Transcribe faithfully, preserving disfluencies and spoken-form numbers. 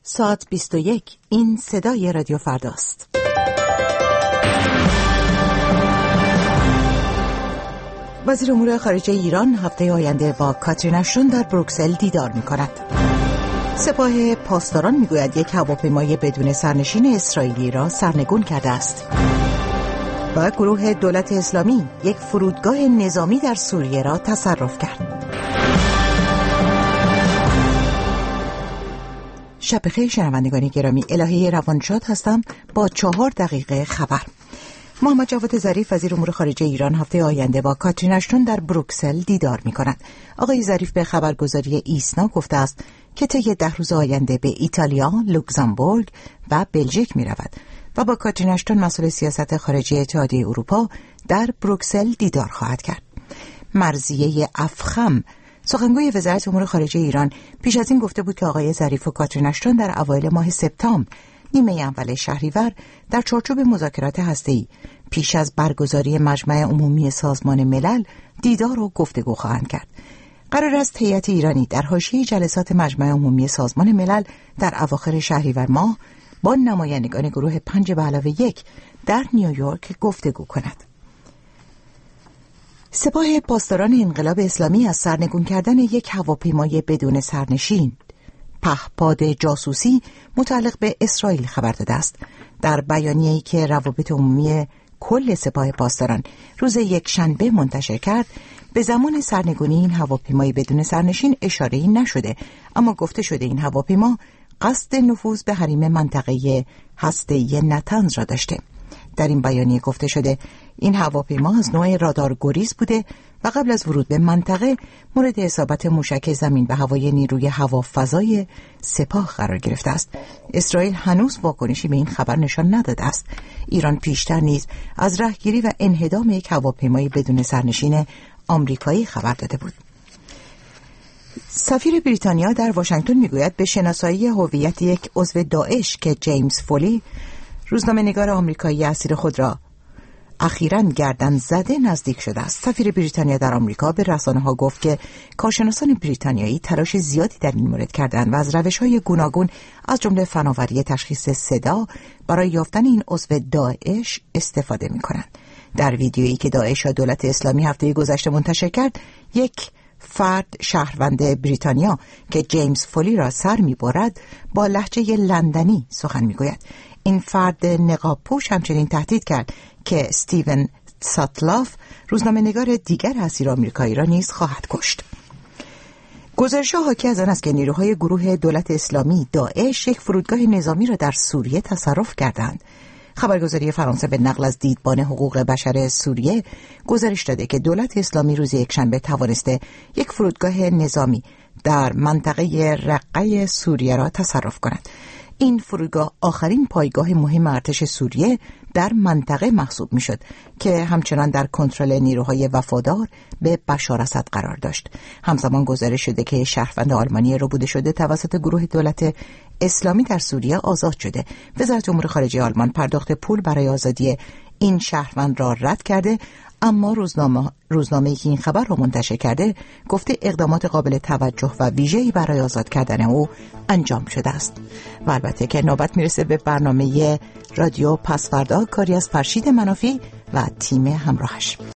ساعت بیست و یک. این صدای رادیو فرداست. وزیر امور خارجه ایران هفته آینده با کاترین اشتون در بروکسل دیدار می‌کند. سپاه پاسداران می‌گوید یک هواپیمای بدون سرنشین اسرائیلی را سرنگون کرده است. و گروه دولت اسلامی یک فرودگاه نظامی در سوریه را تصرف کرد. شب بخیر شنوندگان گرامی، الهه روانشاد هستم با چهار دقیقه خبر. محمد جواد ظریف وزیر امور خارجه ایران هفته آینده با کاترین اشتون در بروکسل دیدار می‌کند. آقای ظریف به خبرگزاری ایسنا گفته است که طی ده روز آینده به ایتالیا، لوکزامبورگ و بلژیک می‌رود و با کاترین اشتون مسئول سیاست خارجی اتحادیه اروپا در بروکسل دیدار خواهد کرد. مرضیه افخم سخنگوی وزارت امور خارجه ایران پیش از این گفته بود که آقای ظریف و کاترین اشتون در اوایل ماه سپتامبر نیمه اول شهریور در چارچوب مذاکرات هسته‌ای پیش از برگزاری مجمع عمومی سازمان ملل دیدار و گفتگو خواهند کرد. قرار است هیئت ایرانی در حاشیه جلسات مجمع عمومی سازمان ملل در اواخر شهریور ماه با نمایندگان گروه پنج به علاوه یک در نیویورک گفتگو کند. سپاه پاسداران انقلاب اسلامی از سرنگون کردن یک هواپیمای بدون سرنشین پهپاد جاسوسی متعلق به اسرائیل خبر داده است. در بیانیه‌ای که روابط عمومی کل سپاه پاسداران روز یکشنبه منتشر کرد، به زمان سرنگونی این هواپیمای بدون سرنشین اشاره‌ای نشده، اما گفته شده این هواپیما قصد نفوذ به حریم منطقه هسته‌ای نتنز را داشته. در این بیانیه گفته شده این هواپیما از نوع رادار گریز بوده و قبل از ورود به منطقه مورد اصابت موشک زمین و هوایی نیروی هوافضای سپاه قرار گرفته است. اسرائیل هنوز واکنشی به این خبر نشان نداده است. ایران پیشتر نیز از رهگیری و انهدام یک هواپیمای بدون سرنشین آمریکایی خبر داده بود. سفیر بریتانیا در واشنگتن میگوید به شناسایی هویت یک عضو داعش که جیمز فولی روزنامه‌نگار آمریکایی اسیر خود را اخیراً گردن زده نزدیک شده است. سفیر بریتانیا در آمریکا به رسانه‌ها گفت که کارشناسان بریتانیایی تلاش زیادی در این مورد کردند و از روش‌های گوناگون از جمله فناوری تشخیص صدا برای یافتن این عضو داعش استفاده می‌کنند. در ویدیویی که داعش و دولت اسلامی هفته گذشته منتشر کرد، یک فرد شهروند بریتانیا که جیمز فولی را سر می‌برد با لهجه لندنی سخن می‌گوید. این فرد نقاب‌پوش همچنین تهدید کرد که استیون ساتلاف روزنامه‌نگار دیگر اسیر آمریکایی را نیز خواهد کشت. گزارش‌ها حاکی از آن است که نیروهای گروه دولت اسلامی داعش یک فرودگاه نظامی را در سوریه تصرف کردند. خبرگزاری فرانسه به نقل از دیدبان حقوق بشر سوریه گزارش داده که دولت اسلامی روز یکشنبه توانسته یک فرودگاه نظامی در منطقه رقه سوریه را تصرف کند. این فرودگاه آخرین پایگاه مهم ارتش سوریه در منطقه محسوب میشد که همچنان در کنترل نیروهای وفادار به بشار اسد قرار داشت. همزمان گزارش شده که شهروند آلمانی ربوده شده توسط گروه دولت اسلامی در سوریه آزاد شده. وزارت امور خارجه آلمان پرداخت پول برای آزادی این شهروند را رد کرده، اما روزنامه روزنامه‌ای که این خبر را منتشر کرده گفته اقدامات قابل توجه و ویژه‌ای برای آزاد کردن او انجام شده است. و البته که نوبت میرسه به برنامه رادیو پس‌فردا، کاری از فرشید منافی و تیم همراهش.